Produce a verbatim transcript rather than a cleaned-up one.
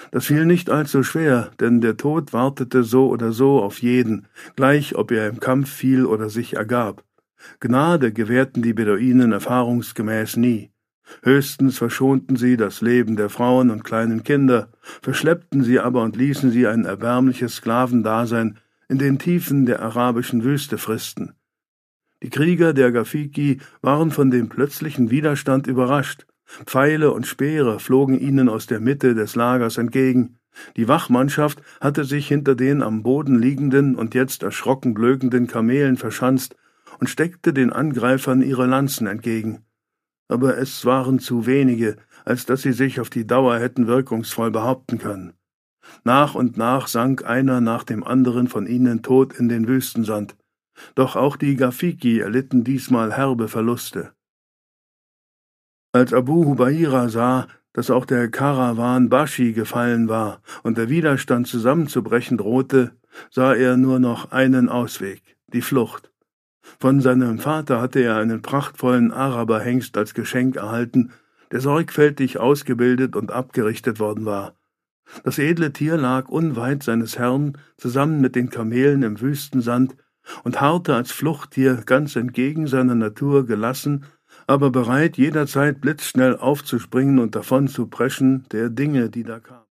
Das fiel nicht allzu schwer, denn der Tod wartete so oder so auf jeden, gleich ob er im Kampf fiel oder sich ergab. Gnade gewährten die Beduinen erfahrungsgemäß nie. Höchstens verschonten sie das Leben der Frauen und kleinen Kinder, verschleppten sie aber und ließen sie ein erbärmliches Sklavendasein in den Tiefen der arabischen Wüste fristen. Die Krieger der Gafiki waren von dem plötzlichen Widerstand überrascht. Pfeile und Speere flogen ihnen aus der Mitte des Lagers entgegen. Die Wachmannschaft hatte sich hinter den am Boden liegenden und jetzt erschrocken blökenden Kamelen verschanzt und steckte den Angreifern ihre Lanzen entgegen. Aber es waren zu wenige, als dass sie sich auf die Dauer hätten wirkungsvoll behaupten können. Nach und nach sank einer nach dem anderen von ihnen tot in den Wüstensand. Doch auch die Gafiki erlitten diesmal herbe Verluste. Als Abu Hubaira sah, dass auch der Karawan Bashi gefallen war und der Widerstand zusammenzubrechen drohte, sah er nur noch einen Ausweg, die Flucht. Von seinem Vater hatte er einen prachtvollen Araberhengst als Geschenk erhalten, der sorgfältig ausgebildet und abgerichtet worden war. Das edle Tier lag unweit seines Herrn zusammen mit den Kamelen im Wüstensand und harrte als Fluchttier ganz entgegen seiner Natur gelassen, aber bereit, jederzeit blitzschnell aufzuspringen und davon zu preschen der Dinge, die da kamen.